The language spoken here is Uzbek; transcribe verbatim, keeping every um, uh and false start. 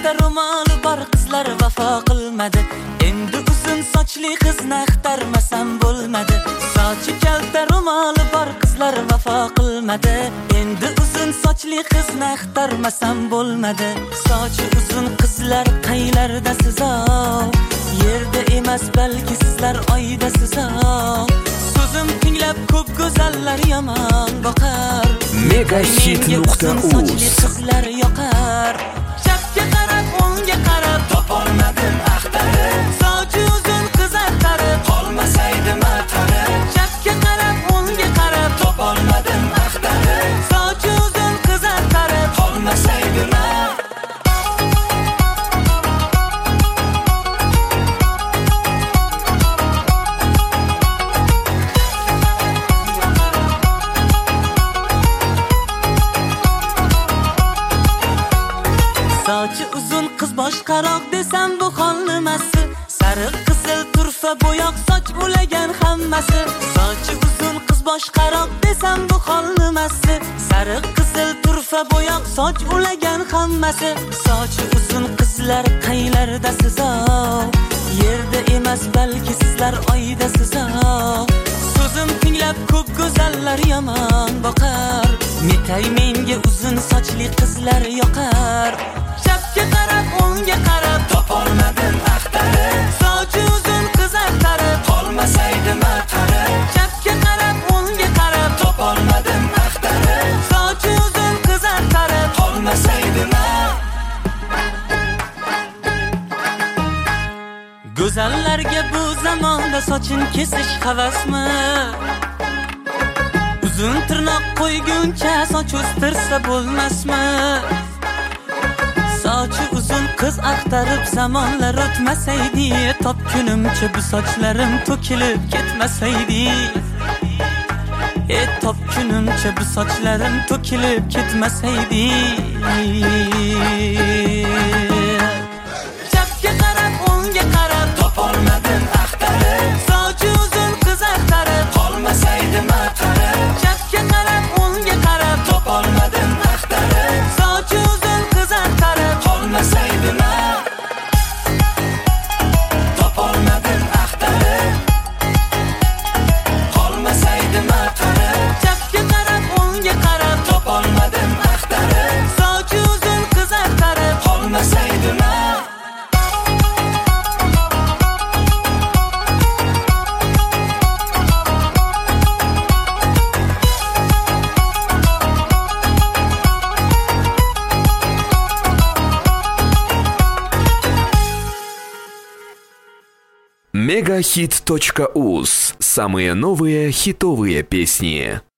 kalta ro'moli bor qizlar vafo qilmadi. Endi uzun sochli qizni axtarmasam bo'lmadi. Sochi kalta ro'moli bor qizlar vafo qilmadi. Endi uzun sochli qizni axtarmasam bo'lmadi. Sochi uzun qizlar qaylarda sizo, yerda emas balki sizlar oydasiz. So'zim tinglab ko'p go'zallar yomon boqar. Megahit nuqta uz qizlar yoqar. Chapga qarab, o'ngga qarab topolmadim axtarib. Sochi uzun qiz axtarib qolmasaydi matarib. Chapga qarab, o'ngga qarab topolmadim axtarib. Sochi uzun qiz axtarib qolmasaydi matarib. Sochi uzun qiz boshqaroq desam bu xolnimasi. Sariq qizil turfa bo'yoq soch ulagan hammasi. Sochi uzun qiz boshqaroq desam bu xolnimasi. Sariq qizil turfa bo'yoq soch ulagan hammasi. Sochi uzun qizlar qaylarda sizo, yerda emas balki sizlar oydasiz. So'zim tinglab ko'p go'zallar yomon boqar. Netay menga uzun sochli qizlar yoqar. Chapga qarab, o'ngga qarab topolmadim axtarib. Sochi uzun qiz axtarib qolmasaydi matarib. Chapga qarab, o'ngga qarab topolmadim axtarib. Sochi uzun qiz axtarib qolmasaydi matarib. Go'zallarga bu zamonda sochin kesish havasmi? Uzun tirnoq qo'yguncha soch o'stirsa bo'lmasmi? Sochi uzun qiz axtarib zamonlar o'tmasaydi, topkunimcha bu sochlarim to'kilib ketmasaydi. E topkunimcha bu sochlarim to'kilib ketmasaydi. Chapga qarab, o'ngga qarab topolmadim axtarib. Sochi uzun qiz axtarib qolmasaydi matarib. Chapga qarab, o'ngga qarab topolmadim axtarib. Sochi uzun qiz axtarib qolmasaydi matarib. Topolmadim axtarib qolmasaydi matarib. Chapga qarab, o'ngga qarab topolmadim axtarib. Sochi uzun qiz axtarib qolmasaydi matarib. Megahit точка уз. Самые новые хитовые песни.